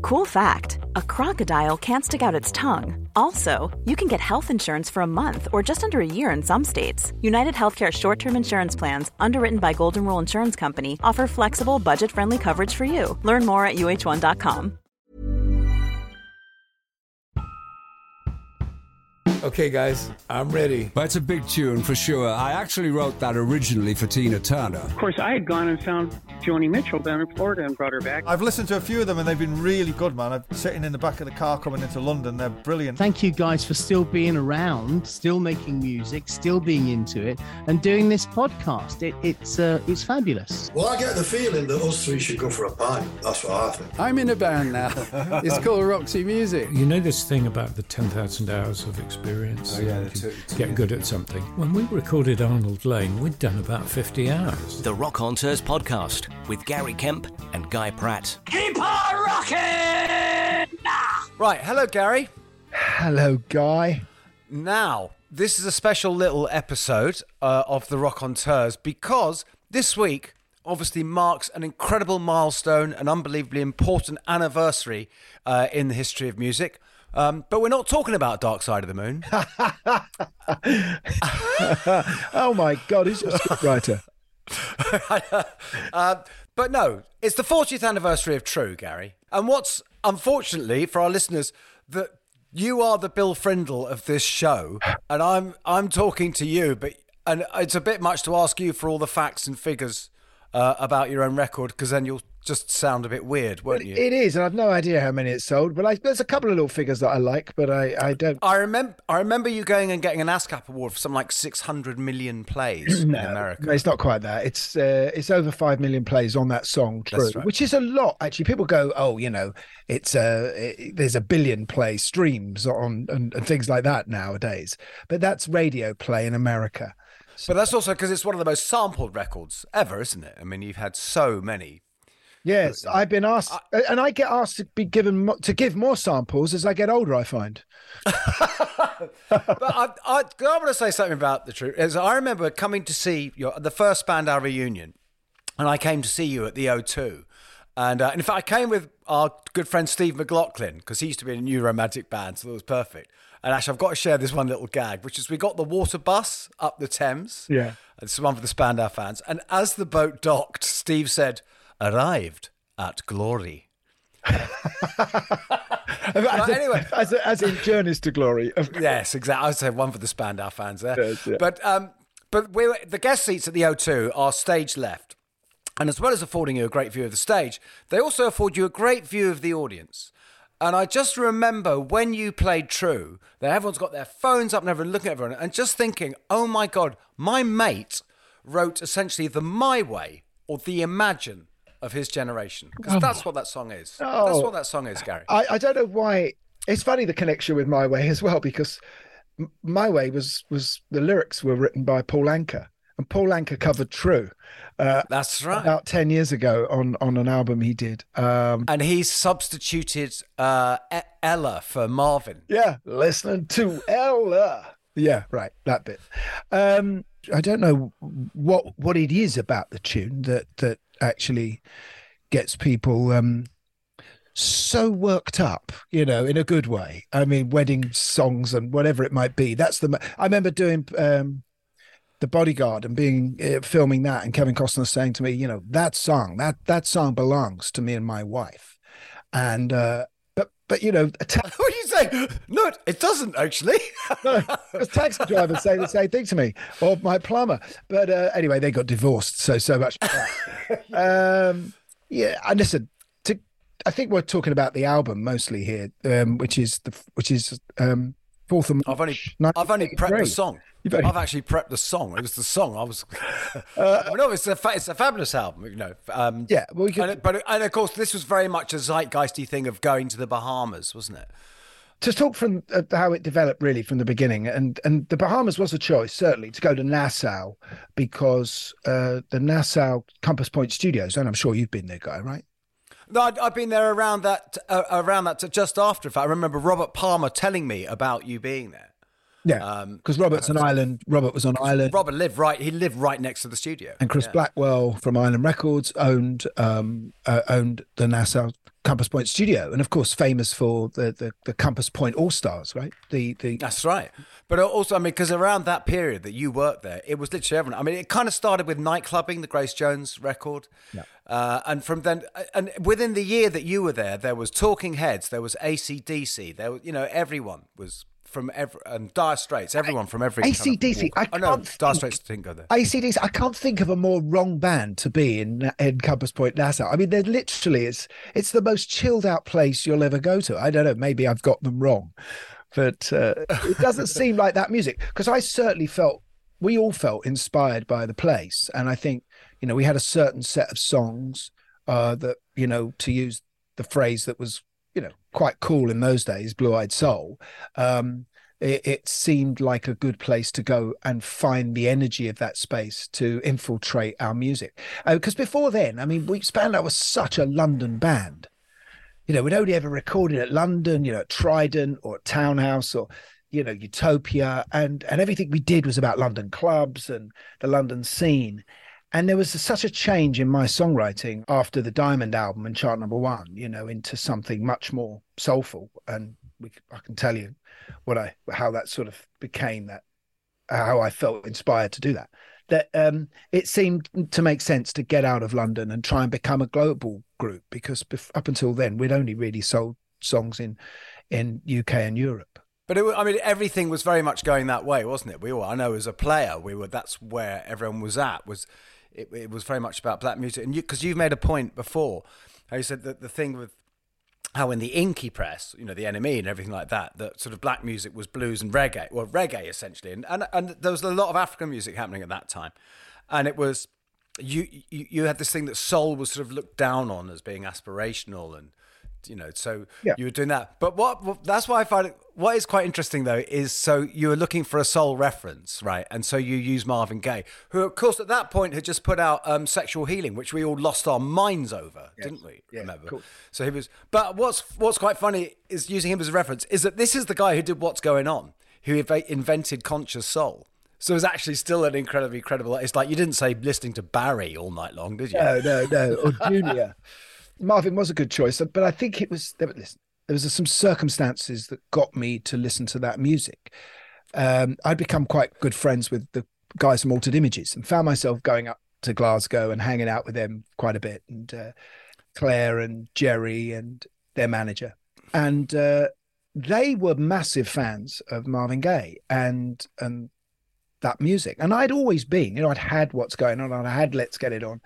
Cool fact, a crocodile can't stick out its tongue. Also, you can get health insurance for a month or just under a year in some states. United Healthcare short-term insurance plans, underwritten by Golden Rule Insurance Company, offer flexible, budget-friendly coverage for you. Learn more at uh1.com. Okay, guys, I'm ready. Well, it's a big tune for sure. I actually wrote that originally for Tina Turner. Of course, I had gone and found Joni Mitchell down in Florida and brought her back. I've listened to a few of them and they've been really good, man. I'm sitting in the back of the car coming into London. They're brilliant. Thank you guys for still being around, still making music, still being into it, and doing this podcast. It's fabulous. Well, I get the feeling that us three should go for a pint. That's what I think. I'm in a band now. It's called Roxy Music. You know this thing about the 10,000 hours of experience? Oh, yeah, get good at something. When we recorded Arnold Lane, we'd done about 50 hours. The Rock On Tours podcast with Gary Kemp and Guy Pratt. Keep on rocking! Right, hello Gary. Hello Guy. Now, this is a special little episode of the Rock On Tours because this week obviously marks an incredible milestone, an unbelievably important anniversary in the history of music. But we're not talking about Dark Side of the Moon. Oh my God, he's a scriptwriter. But no, it's the 40th anniversary of True, Gary. And what's, unfortunately, for our listeners, that you are the Bill Frindle of this show, and I'm talking to you, and it's a bit much to ask you for all the facts and figures about your own record, because then you'll just sound a bit weird, won't you? It is, and I've no idea how many it's sold, but there's a couple of little figures that I like, but I don't. I remember you going and getting an ASCAP award for something like 600 million plays in America. No, it's not quite that. It's over 5 million plays on that song, True, right. Which is a lot, actually. People go, oh, it's there's a billion play streams on and things like that nowadays, but that's radio play in America. But that's also because it's one of the most sampled records ever, isn't it? I mean, you've had so many. Yes, I've been asked, and I get asked to give more samples as I get older, I find. But I want to say something about the truth. I remember coming to see the first Spandau reunion, and I came to see you at the O2. And in fact, I came with our good friend Steve McLaughlin, because he used to be in a New Romantic band, so it was perfect. And actually, I've got to share this one little gag, which is we got the water bus up the Thames. Yeah. It's one for the Spandau fans. And as the boat docked, Steve said, "Arrived at glory." Anyway, as in Journeys to Glory. Yes, exactly. I'd say one for the Spandau fans there. Yes, yeah. But the guest seats at the O2 are stage left. And as well as affording you a great view of the stage, they also afford you a great view of the audience. And I just remember when you played True, that everyone's got their phones up and everyone looking at everyone and just thinking, oh my God, my mate wrote essentially the My Way or the Imagine of his generation. Because that's what that song is. Oh. That's what that song is, Gary. I don't know why. It's funny, the connection with My Way as well, because My Way was the lyrics were written by Paul Anka. And Paul Anka covered True. That's right. About 10 years ago on an album he did. And he substituted Ella for Marvin. Yeah, listening to Ella. Yeah, right, that bit. I don't know what it is about the tune that actually gets people so worked up, in a good way. I mean, wedding songs and whatever it might be. I remember doing The Bodyguard and filming that, and Kevin Costner saying to me, that song belongs to me and my wife. And but what are you saying? No, it doesn't actually. No, because taxi drivers say the same thing to me, or my plumber. But anyway, they got divorced, so much. Yeah, and listen, I think we're talking about the album mostly here, which is 4th of March. I've only prepped the song. I've actually prepped the song. It was the song I was. No, it's a fabulous album, Yeah, well, and of course, this was very much a zeitgeisty thing of going to the Bahamas, wasn't it? To talk from how it developed really from the beginning, and the Bahamas was a choice, certainly, to go to Nassau, because the Nassau Compass Point Studios, and I'm sure you've been there, Guy, right? No, I've been there around that just after. In fact, I remember Robert Palmer telling me about you being there. Yeah, because Robert was on Island. Robert lived right. He lived right next to the studio. And Chris Blackwell from Island Records owned the Nassau Compass Point studio, and of course famous for the Compass Point All Stars, right? That's right. But also, I mean, because around that period that you worked there, it was literally everyone. I mean, it kind of started with Nightclubbing, the Grace Jones record, and from then, and within the year that you were there was Talking Heads, there was AC/DC, there was, everyone was. And Dire Straits, everyone from every AC/DC. Dire Straits didn't go there. AC/DC. I can't think of a more wrong band to be in Compass Point, Nassau. I mean, they're literally it's the most chilled out place you'll ever go to. I don't know. Maybe I've got them wrong, but it doesn't seem like that music, because I certainly we all felt inspired by the place, and I think we had a certain set of songs that to use the phrase that was quite cool in those days, Blue-Eyed Soul. It seemed like a good place to go and find the energy of that space to infiltrate our music. Because before then, I mean, Spandau was such a London band. We'd only ever recorded at London, at Trident or at Townhouse or, Utopia. And everything we did was about London clubs and the London scene. And there was such a change in my songwriting after the Diamond album and Chart Number 1, into something much more soulful. And I can tell you how that sort of became how I felt inspired to do that. That it seemed to make sense to get out of London and try and become a global group, because up until then we'd only really sold songs in UK and Europe. But everything was very much going that way, wasn't it? I know as a player, that's where everyone was at. It was very much about black music, and because you've made a point before, how you said that the thing with how in the Inky press, the NME and everything like that sort of black music was blues and reggae, well, reggae essentially, and there was a lot of African music happening at that time, and it was you had this thing that soul was sort of looked down on as being aspirational, and so you were doing that. But that's why I find what is quite interesting though is, so you were looking for a soul reference, right? And so you use Marvin Gaye, who of course at that point had just put out Sexual Healing, which we all lost our minds over, didn't we? Yeah, remember? Cool. So he was. But what's quite funny is using him as a reference is that this is the guy who did What's Going On, who invented conscious soul. So it's actually still an incredibly credible. It's like you didn't say listening to Barry all night long, did you? No, or Junior. Marvin was a good choice, but I think there was some circumstances that got me to listen to that music. I'd become quite good friends with the guys from Altered Images and found myself going up to Glasgow and hanging out with them quite a bit, and Claire and Jerry and their manager. And they were massive fans of Marvin Gaye and that music. And I'd always been, I'd had What's Going On, and I had Let's Get It On.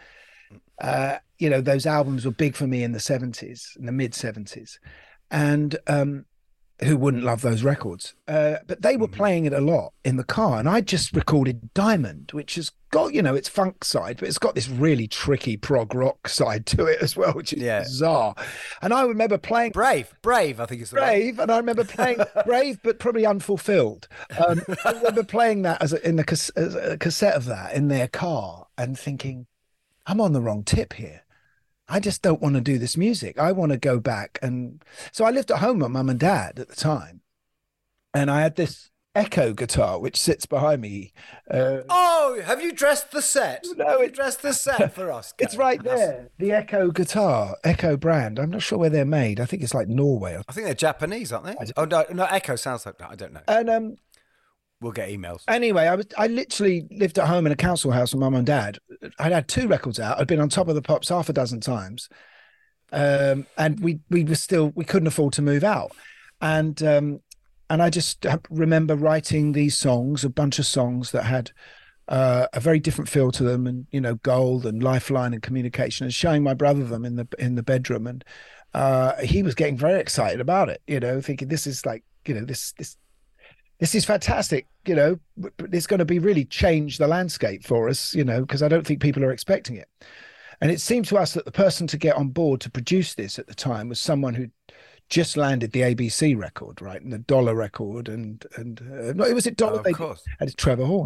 Those albums were big for me in the 70s, in the mid 70s, and who wouldn't love those records? But they were playing it a lot in the car, and I just recorded Diamond, which has got, its funk side, but it's got this really tricky prog rock side to it as well, which is bizarre. And I remember playing Brave, I think it's the Brave, and I remember playing Brave, but probably Unfulfilled. I remember playing that as a cassette of that in their car and thinking, I'm on the wrong tip here. I just don't want to do this music. I want to go back. And so I lived at home with Mum and Dad at the time. And I had this Echo guitar, which sits behind me. Have you dressed the set? No, you dressed the set for us. It's right there. The Echo guitar, Echo brand. I'm not sure where they're made. I think it's like Norway. I think they're Japanese, aren't they? Oh, no, Echo sounds like that. I don't know. And we'll get emails. Anyway, I literally lived at home in a council house with Mum and Dad. I'd had 2 records out. I'd been on Top of the Pops half a dozen times. And we couldn't afford to move out. And I just remember writing these songs, a bunch of songs that had a very different feel to them, and, Gold and Lifeline and Communication, and showing my brother them in the bedroom. And he was getting very excited about it, thinking this is like, this is fantastic, it's going to be really change the landscape for us, because I don't think people are expecting it. And it seemed to us that the person to get on board to produce this at the time was someone who just landed the ABC record, right? And the Dollar record and it was Dollar. Of course. And it's Trevor Horn.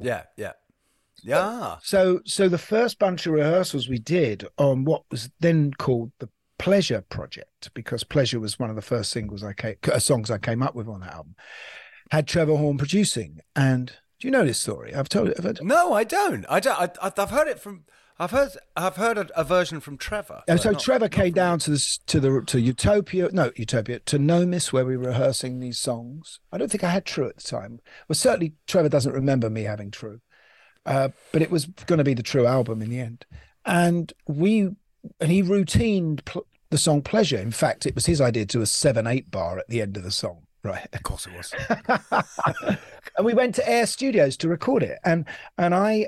Yeah. So the first bunch of rehearsals we did on what was then called the Pleasure Project, because Pleasure was one of the first songs I came up with on that album. had Trevor Horn producing. And do you know this story? I've told it. No, I don't. I've heard it from. I've heard a version from Trevor. So Trevor came down to Utopia, to Nomis, where we were rehearsing these songs. I don't think I had True at the time. Well, certainly Trevor doesn't remember me having True, but it was going to be the True album in the end. And he routined the song Pleasure. In fact, it was his idea to do a 7/8 bar at the end of the song. Right. Of course it was. And we went to Air Studios to record it. And I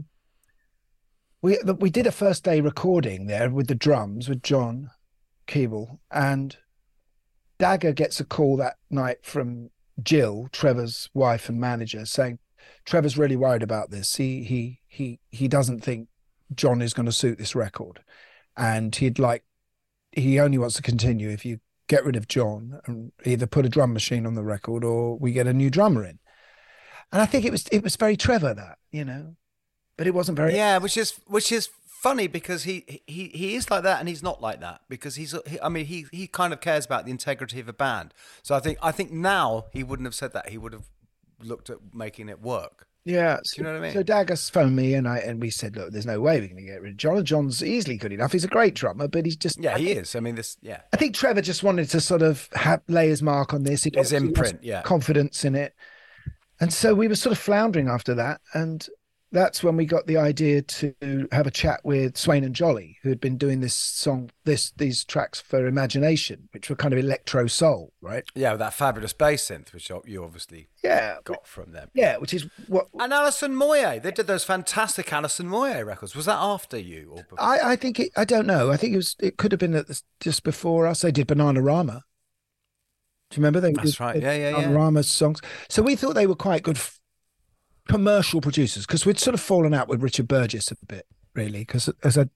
we did a first day recording there with the drums with John Keeble, and Dagger gets a call that night from Jill, Trevor's wife and manager, saying Trevor's really worried about this. He doesn't think John is going to suit this record, and he only wants to continue if you get rid of John and either put a drum machine on the record or we get a new drummer in. And I think it was very Trevor, that, you know, but it wasn't very. Yeah, which is funny, because he is like that and he's not like that, because he kind of cares about the integrity of a band. So I think now he wouldn't have said that. He would have looked at making it work. Yeah, do you know what I mean? So Dagger phoned me and we said, look, there's no way we're going to get rid of John. John's easily good enough. He's a great drummer, but he's just he is. I mean, I think Trevor just wanted to sort of lay his mark on this. His imprint, confidence in it. And so we were sort of floundering after that, and that's when we got the idea to have a chat with Swain and Jolly, who had been doing these tracks for Imagination, which were kind of electro soul, right? Yeah, with that fabulous bass synth, which you obviously got from them. Yeah, which is what. And Alison Moyet, they did those fantastic Alison Moyet records. Was that after you or before? I think I don't know. I think it could have been just before us. They did Bananarama. Do you remember? That's right. Yeah. Bananarama's songs. So we thought they were quite good commercial producers, because we'd sort of fallen out with Richard Burgess a bit, really, because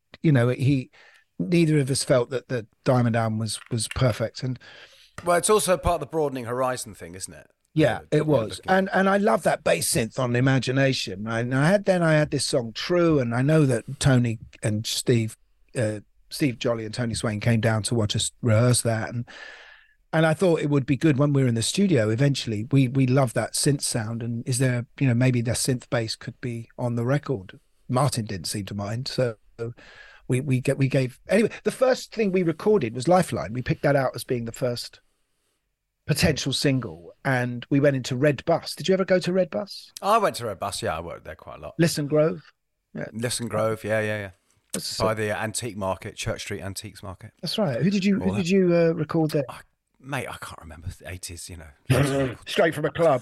neither of us felt that the Diamond album was perfect. And well, it's also part of the broadening horizon thing, isn't it? Yeah, it was. And I love that bass synth on Imagination. And I had this song True, and I know that Tony and Steve Jolly and Tony Swain came down to watch us rehearse that, and I thought it would be good when we were in the studio eventually. We love that synth sound, and is there, maybe the synth bass could be on the record. Martin didn't seem to mind, so we gave anyway. The first thing we recorded was Lifeline. We picked that out as being the first potential single, and we went into Red Bus. Did you ever go to Red Bus? I went to Red Bus. Yeah, I worked there quite a lot. Lisson Grove. Yeah. Lisson Grove. Yeah. By the antique market, Church Street Antiques Market. That's right. Who did you record there? Mate, I can't remember. The 80s, Straight from a club.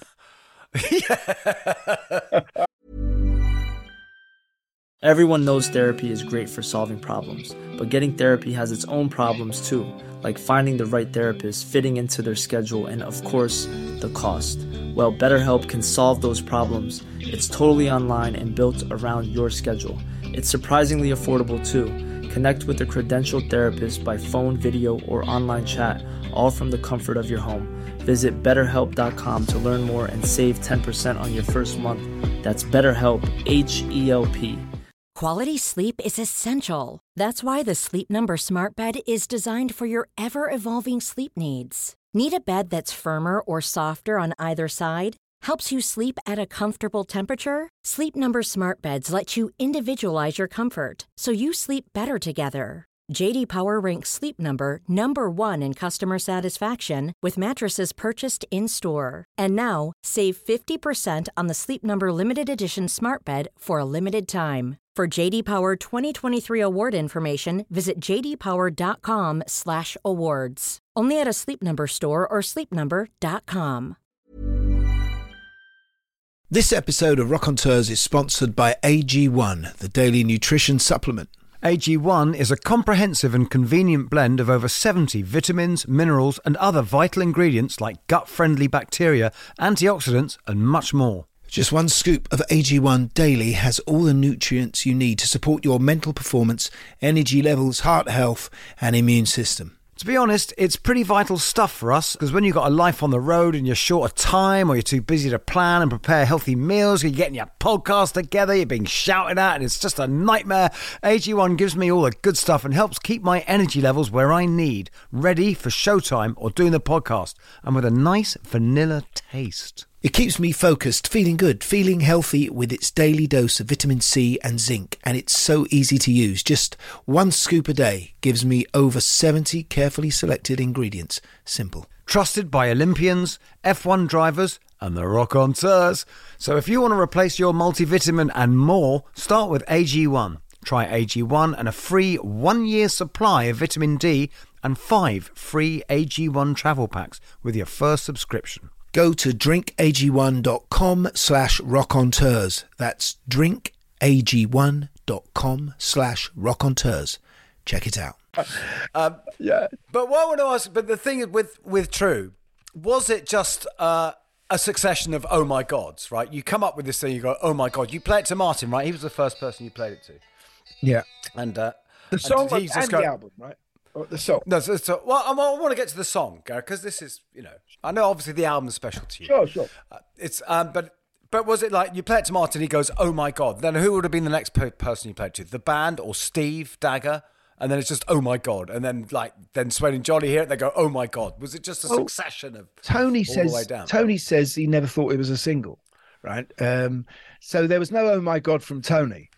Everyone knows therapy is great for solving problems, but getting therapy has its own problems too, like finding the right therapist, fitting into their schedule, and of course, the cost. Well, BetterHelp can solve those problems. It's totally online and built around your schedule. It's surprisingly affordable too. Connect with a credentialed therapist by phone, video, or online chat, all from the comfort of your home. Visit BetterHelp.com to learn more and save 10% on your first month. That's BetterHelp, H-E-L-P. Quality sleep is essential. That's why the Sleep Number Smart Bed is designed for your ever-evolving sleep needs. Need a bed that's firmer or softer on either side? Helps you sleep at a comfortable temperature? Sleep Number Smart Beds let you individualize your comfort, so you sleep better together. J.D. Power ranks Sleep Number number 1 in customer satisfaction with mattresses purchased in-store. And now, save 50% on the Sleep Number Limited Edition Smart Bed for a limited time. For J.D. Power 2023 award information, visit jdpower.com/awards. Only at a Sleep Number store or sleepnumber.com. This episode of Raconteurs is sponsored by AG1, the daily nutrition supplement. AG1 is a comprehensive and convenient blend of over 70 vitamins, minerals, and other vital ingredients like gut-friendly bacteria, antioxidants, and much more. Just one scoop of AG1 daily has all the nutrients you need to support your mental performance, energy levels, heart health, and immune system. To be honest, it's pretty vital stuff for us, because when you've got a life on the road and you're short of time, or you're too busy to plan and prepare healthy meals, you're getting your podcast together, you're being shouted at, and it's just a nightmare, AG1 gives me all the good stuff and helps keep my energy levels where I need, ready for showtime or doing the podcast, and with a nice vanilla taste. It keeps me focused, feeling good, feeling healthy with its daily dose of vitamin C and zinc, and it's so easy to use. Just 1 scoop a day gives me over 70 carefully selected ingredients. Simple. Trusted by Olympians, F1 drivers, and the rock-on-teurs. So if you want to replace your multivitamin and more, start with AG1. Try AG1 and a free 1-year supply of vitamin D and 5 free AG1 travel packs with your first subscription. Go to drinkag1.com/rockonteurs. That's drinkag1.com/rockonteurs. Check it out. Yeah. But what I want to ask, but the thing is with True, was it just a succession of oh my gods, right? You come up with this thing, you go, oh my god. You play it to Martin, right? He was the first person you played it to. Yeah. And the song and the album, right? The song. No, well, I want to get to the song, Gareth, because this is, I know obviously the album is special to you. Sure. It's but was it like you play it to Martin, he goes, oh my god. Then who would have been the next person you played to? The band or Steve Dagger? And then it's just oh my god. And then then Swain and Johnny hear it, they go, oh my god. Was it just a succession of Tony all the way down? Tony says he never thought it was a single, right? So there was no oh my god from Tony.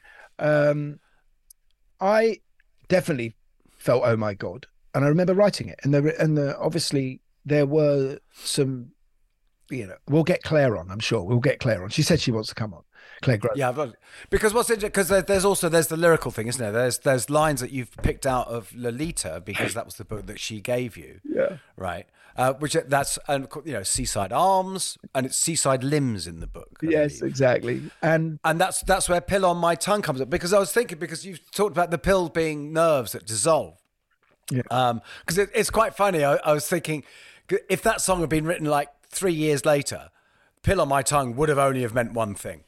I definitely felt oh my god, and I remember writing it, and obviously there were some, we'll get Claire on. I'm sure we'll get Claire on. She said she wants to come on. Claire Grove. Yeah, because what's interesting, because there's the lyrical thing, isn't there? There's lines that you've picked out of Lolita because that was the book that she gave you. Yeah. Right. Seaside Arms, and it's Seaside Limbs in the book. Yes, exactly. And that's where Pill on My Tongue comes up, because I was thinking, because you've talked about the pill being nerves that dissolve. Yeah. Because it's quite funny. I was thinking, if that song had been written like 3 years later, Pill on My Tongue would have only have meant one thing.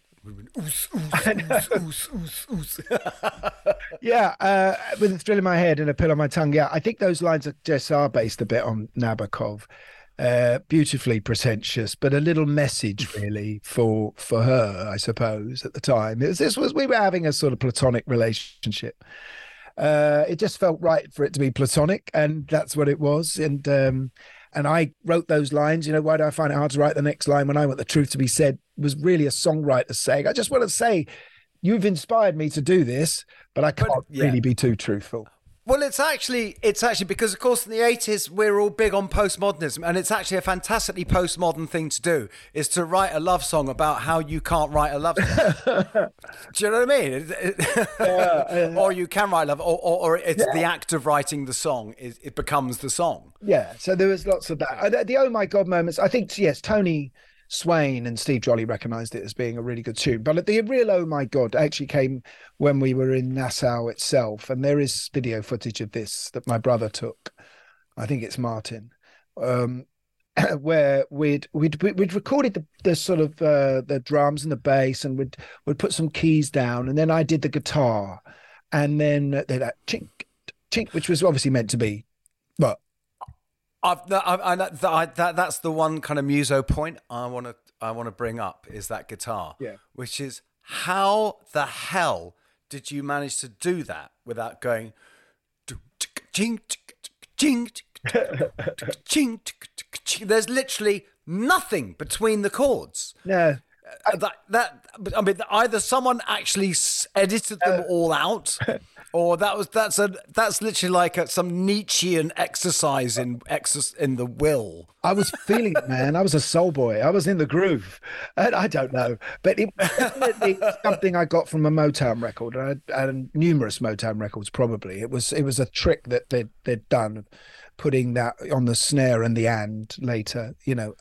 Yeah, with a thrill in my head and a pill on my tongue. Yeah, I think those lines are based a bit on Nabokov. Beautifully pretentious, but a little message really for her, I suppose, at the time. We were having a sort of platonic relationship. It just felt right for it to be platonic, and that's what it was. And I wrote those lines. Why do I find it hard to write the next line when I want the truth to be said? Was really a songwriter saying, I just want to say, you've inspired me to do this, but I can't really be too truthful. Well, it's actually because, of course, in the 80s, we're all big on postmodernism, and it's actually a fantastically postmodern thing to do, is to write a love song about how you can't write a love song. Do you know what I mean? Or you can write love, or it's the act of writing the song, it becomes the song. Yeah, so there was lots of that. The oh my God moments, I think, yes, Tony Swain and Steve Jolly recognised it as being a really good tune. But the real oh my God actually came when we were in Nassau itself. And there is video footage of this that my brother took. I think it's Martin, where we'd recorded the sort of the drums and the bass, and we'd put some keys down, and then I did the guitar, and then they're like chink, chink, which was obviously meant to be, but. That's the one kind of muso point I want to bring up, is that guitar, which is how the hell did you manage to do that without going there's literally nothing between the chords. No. Either someone actually edited them all out, or that's literally like some Nietzschean exercise in the will. I was feeling it, man. I was a soul boy. I was in the groove. And I don't know, but it was definitely something I got from a Motown record, and numerous Motown records probably. It was a trick that they'd done, putting that on the snare and the and later,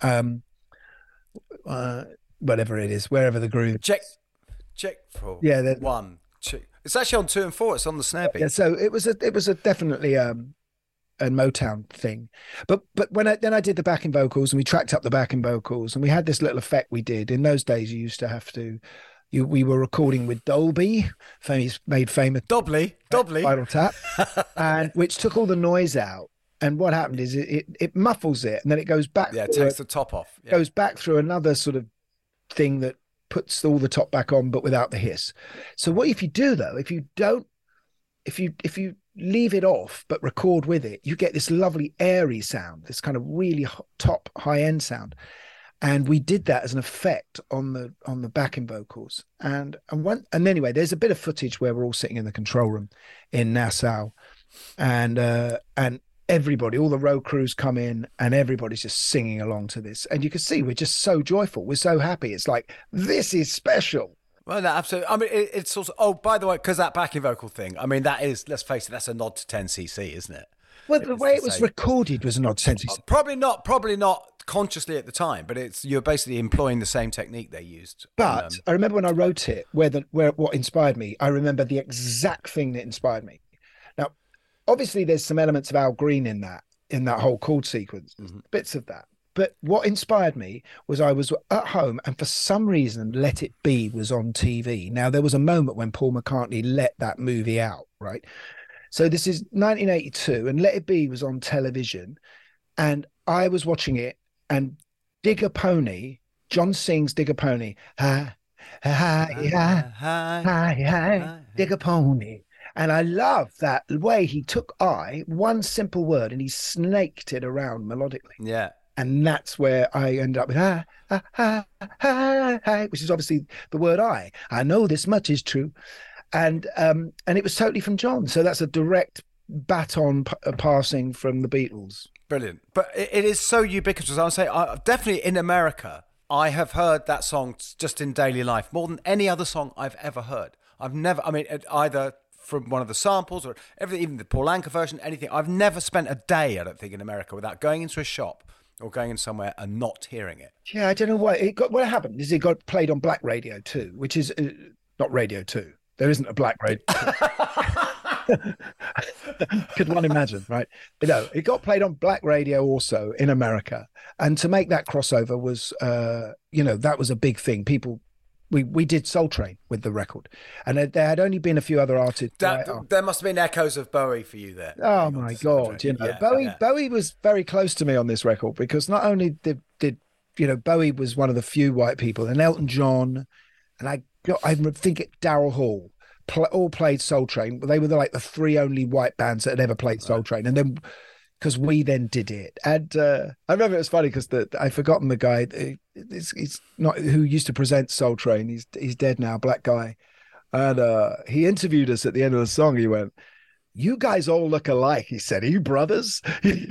whatever it is, wherever the groove. Check for one. Check. It's actually on 2 and 4. It's on the snare beat. Yeah, so it was definitely a Motown thing. But when I did the backing vocals, and we tracked up the backing vocals, and we had this little effect we did. In those days, you used to have to. We were recording with Dolby, made famous Dobley, Final Tap, and which took all the noise out. And what happened is it muffles it, and then it goes back. Yeah, it takes the top off. Yeah. Goes back through another sort of thing that puts all the top back on, but without the hiss. So what if you do though? If you leave it off but record with it, you get this lovely airy sound, this kind of really top high end sound. And we did that as an effect on the backing vocals. And anyway, there's a bit of footage where we're all sitting in the control room in Nassau, and everybody, all the road crews come in, and everybody's just singing along to this. And you can see we're just so joyful. We're so happy. It's like, this is special. Well, no, absolutely. I mean, it's also, oh, by the way, because that backing vocal thing, I mean, that is, let's face it, that's a nod to 10cc, isn't it? Well, the way it was recorded was a nod to 10cc. Probably not consciously at the time, but you're basically employing the same technique they used. But I remember when I wrote it, where what inspired me, I remember the exact thing that inspired me. Now, obviously, there's some elements of Al Green in that whole chord sequence, bits of that. But what inspired me was I was at home, and for some reason, Let It Be was on TV. Now, there was a moment when Paul McCartney let that movie out, right? So this is 1982, and Let It Be was on television, and I was watching it, and Dig a Pony, John sings Dig a Pony, hi, dig a pony. And I love that way he took one simple word, and he snaked it around melodically. Yeah. And that's where I ended up with which is obviously the word I. I know this much is true. And it was totally from John. So that's a direct baton passing from the Beatles. Brilliant. But it is so ubiquitous. I would say definitely in America, I have heard that song just in daily life more than any other song I've ever heard. I've never, I mean, either from one of the samples or everything, even the Paul Anka version, anything. I've never spent a day, I don't think, in America without going into a shop or going in somewhere and not hearing it. Yeah, I don't know why. What happened is it got played on Black Radio 2, which is not Radio 2. There isn't a Black Radio 2. Could one imagine, right? But no, it got played on Black Radio also in America. And to make that crossover was, that was a big thing. We did Soul Train with the record, and there had only been a few other artists. There must have been echoes of Bowie for you there. Oh my God! Bowie was very close to me on this record, because not only did Bowie was one of the few white people, and Elton John, and I think Daryl Hall all played Soul Train. They were the three only white bands that had ever played Soul Train, and then because we then did it. And I remember it was funny because I've forgotten the guy. He's not who used to present Soul Train. He's dead now, black guy. And he interviewed us at the end of the song. He went, "You guys all look alike." He said, "Are you brothers?"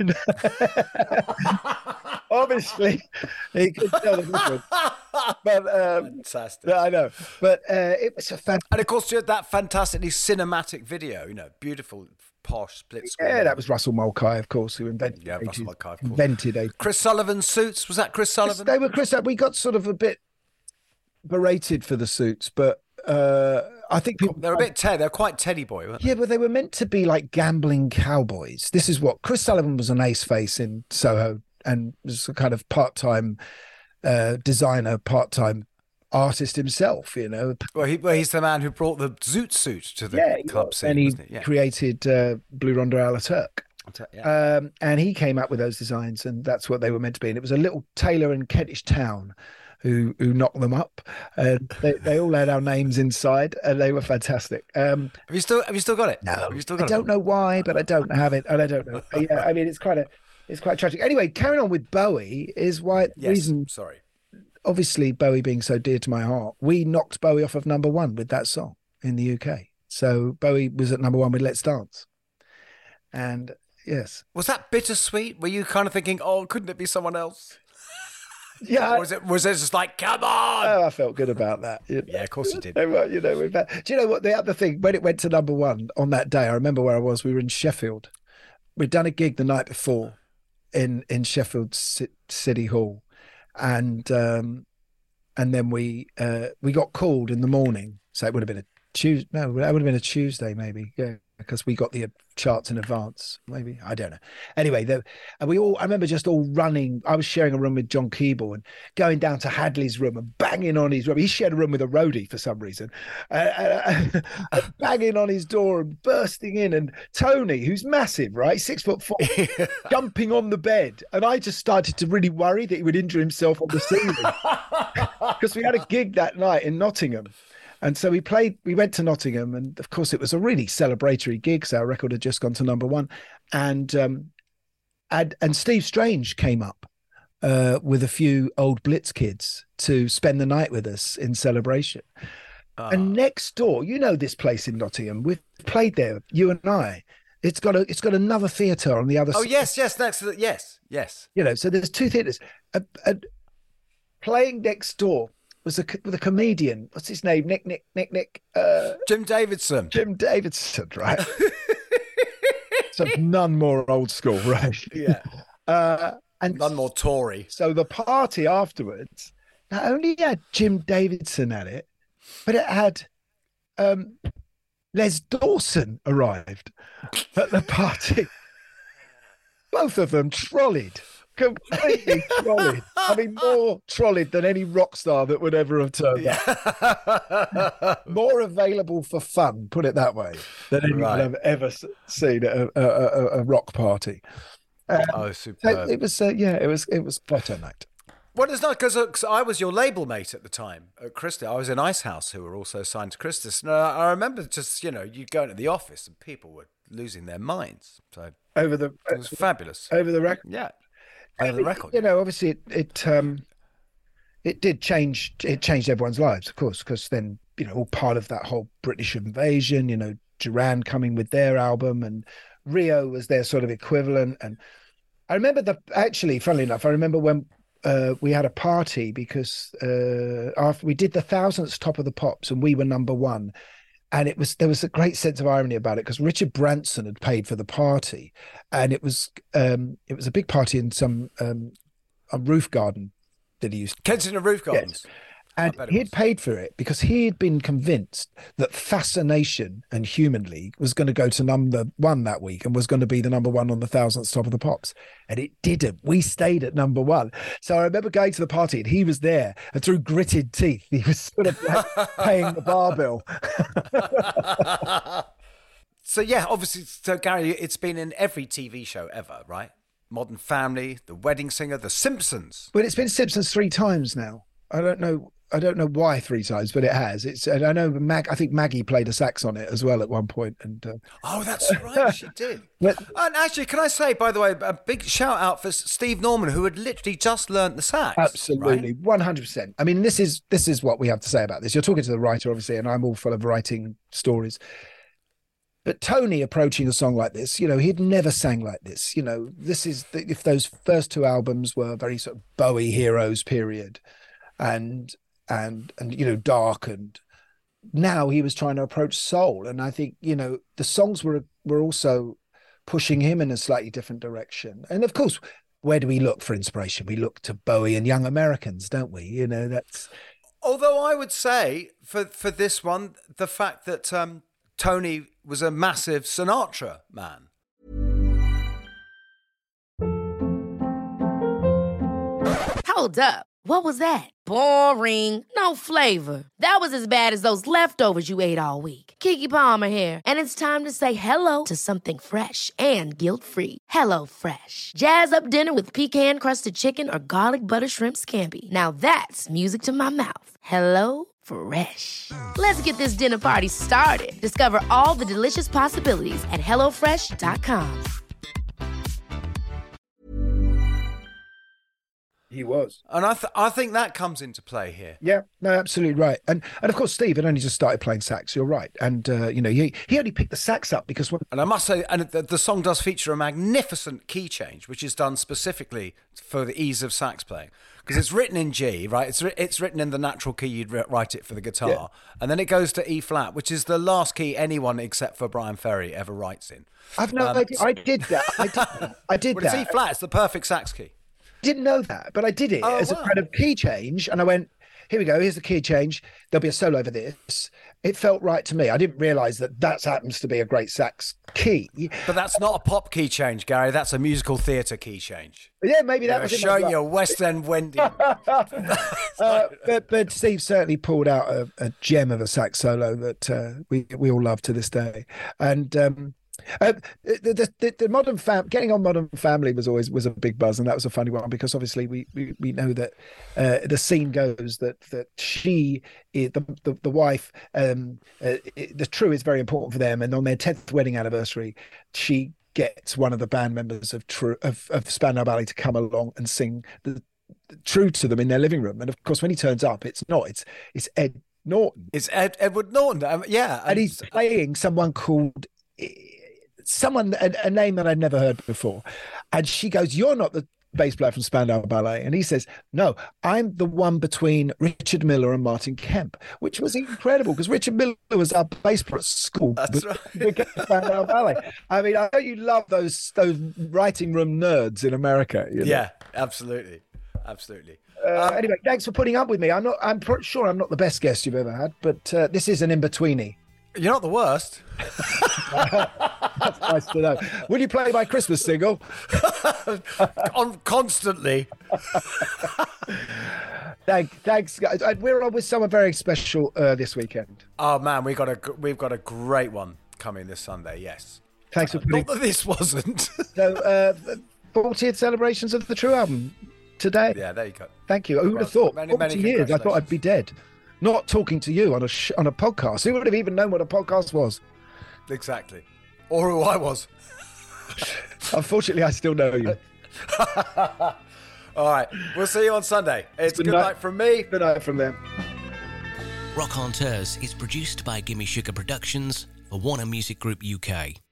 Obviously, he could tell the difference. But fantastic. I know. But it was a fantastic. And of course, you had that fantastically cinematic video. Beautiful, posh split screen. Yeah, that was Russell Mulcahy, of course, who invented. Yeah, Russell Mulcahy, of course. Invented a Chris Sullivan suits. Was that Chris Sullivan? They were Chris. We got sort of a bit berated for the suits, but I think they're a bit they're quite Teddy Boy, weren't they? Yeah, but they were meant to be like gambling cowboys. This is what Chris Sullivan was, an ace face in Soho, and was a kind of part-time designer, part-time artist himself. Well, he's the man who brought the zoot suit to the club scene, and he wasn't he? Yeah. created Blue Rondo a la Turk. Yeah. And he came up with those designs, and that's what they were meant to be. And it was a little tailor in Kentish Town who knocked them up. They all had our names inside, and they were fantastic. Have you still got it? No, I don't know why, but I don't have it, and I don't know. Yeah, I mean, it's quite tragic. Anyway, carrying on with Bowie is why reason. Sorry. Obviously, Bowie being so dear to my heart, we knocked Bowie off of number one with that song in the UK. So Bowie was at number one with Let's Dance. And yes. Was that bittersweet? Were you kind of thinking, oh, couldn't it be someone else? Yeah. Or was it just like, come on? Oh, I felt good about that. Yeah, of course you did. Do you know what? The other thing, when it went to number one on that day, I remember where I was. We were in Sheffield. We'd done a gig the night before in Sheffield City Hall. And then we got called in the morning. So it would have been a Tuesday. No, that would have been a Tuesday maybe. Yeah, because we got the charts in advance. Maybe, I don't know. Anyway, and I remember just all running. I was sharing a room with John Keeble and going down to Hadley's room and banging on his room. He shared a room with a roadie for some reason, and banging on his door and bursting in. And Tony, who's massive, right, 6'4", jumping on the bed, and I just started to really worry that he would injure himself on the ceiling because we had a gig that night in Nottingham. And so we went to Nottingham, and of course it was a really celebratory gig. So our record had just gone to number one. And Steve Strange came up with a few old Blitz kids to spend the night with us in celebration. And next door, you know this place in Nottingham, we've played there, you and I. It's got another theatre on the other side. Oh, yes, next to yes. You know, so there's two theatres. Playing next door was with a comedian. What's his name? Nick. Jim Davidson. Jim Davidson, right? So none more old school, right? Yeah. And none more Tory. So the party afterwards not only had Jim Davidson at it, but it had Les Dawson arrived at the party. Both of them trolleyed. Completely trolleyed. I mean, more trolleyed than any rock star that would ever have turned up. More available for fun, put it that way, than anyone I've ever seen at a rock party. Superb. So it was, it was quite a night. Well, it's not because I was your label mate at the time at Christie. I was in Icehouse, who were also signed to Christie. And I remember just, you going to the office and people were losing their minds. So it was fabulous. Over the record? Yeah. Over the record. Obviously it did change. It changed everyone's lives, of course, because then, all part of that whole British invasion, Duran coming with their album and Rio was their sort of equivalent. And I remember funnily enough, I remember when we had a party because after we did the 1000th Top of the Pops and we were number one. And there was a great sense of irony about it because Richard Branson had paid for the party, and it was a big party in some a roof garden that he used to. Kensington Roof Gardens. Yes. And he had paid for it because he had been convinced that Fascination and Human League was going to go to number one that week and was going to be the number one on the 1000th Top of the Pops. And it didn't. We stayed at number one. So I remember going to the party and he was there, and through gritted teeth, he was sort of like paying the bar bill. So, yeah, obviously, Gary, it's been in every TV show ever, right? Modern Family, The Wedding Singer, The Simpsons. But it's been Simpsons 3 times now. I don't know why 3 times, but it has. And I know I think Maggie played a sax on it as well at one point. And oh, that's right, she did. And actually, can I say, by the way, a big shout out for Steve Norman, who had literally just learnt the sax. Absolutely, right? 100%. I mean, this is what we have to say about this. You're talking to the writer, obviously, and I'm all full of writing stories. But Tony approaching a song like this, he'd never sang like this. This is if those first 2 albums were very sort of Bowie Heroes period, and dark, and now he was trying to approach soul. And I think, the songs were also pushing him in a slightly different direction. And of course, where do we look for inspiration? We look to Bowie and Young Americans, don't we? That's. Although I would say for this one, the fact that Tony was a massive Sinatra man. Hold up. What was that? Boring. No flavor. That was as bad as those leftovers you ate all week. Keke Palmer here. And it's time to say hello to something fresh and guilt-free. HelloFresh. Jazz up dinner with pecan-crusted chicken or garlic butter shrimp scampi. Now that's music to my mouth. HelloFresh. Let's get this dinner party started. Discover all the delicious possibilities at HelloFresh.com. He was. And I think that comes into play here. Yeah, no, absolutely right. And of course, Steve had only just started playing sax. You're right. And, he only picked the sax up because... And I must say, and the song does feature a magnificent key change, which is done specifically for the ease of sax playing. Because it's written in G, right? It's written in the natural key you'd write it for the guitar. Yeah. And then it goes to E flat, which is the last key anyone except for Brian Ferry ever writes in. I've no idea. I did that. I did well, that. It's E flat. It's the perfect sax key. Didn't know that, but I did it as a kind of key change, and I went, here we go, here's the key change. There'll be a solo over this. It felt right to me. I didn't realise that happens to be a great sax key. But that's not a pop key change, Gary. That's a musical theatre key change. Yeah, maybe that was showing you a West End Wendy. But Steve certainly pulled out a gem of a sax solo that we all love to this day. And the Modern getting on Modern Family was a big buzz, and that was a funny one because obviously we know that the scene goes that she, the wife, the True is very important for them, and on their 10th wedding anniversary, she gets one of the band members of Spandau Ballet to come along and sing the True to them in their living room, and of course when he turns up, it's Ed Norton. It's Edward Norton, yeah, and he's playing someone called. A name that I'd never heard before. And she goes, "You're not the bass player from Spandau Ballet." And he says, "No, I'm the one between Richard Miller and Martin Kemp," which was incredible because Richard Miller was our bass player at school. That's right. Spandau Ballet. I mean, I know you love those writing room nerds in America. You know? Yeah, absolutely. Anyway, thanks for putting up with me. I'm sure I'm not the best guest you've ever had, but this is an in-betweenie. You're not the worst. That's nice to know. Will you play my Christmas single? Constantly. Thanks, guys. We're on with someone very special this weekend. Oh man, we've got a great one coming this Sunday. Yes. Thanks for putting. Not that this wasn't. So, 40th celebrations of the True album today. Yeah, there you go. Thank you. Who would have thought? Many 40 years. I thought I'd be dead. Not talking to you on a podcast. Who would have even known what a podcast was? Exactly. Or who I was. Unfortunately, I still know you. All right. We'll see you on Sunday. It's good night from me. Good night from them. Rock Haunteurs is produced by Gimme Sugar Productions for Warner Music Group UK.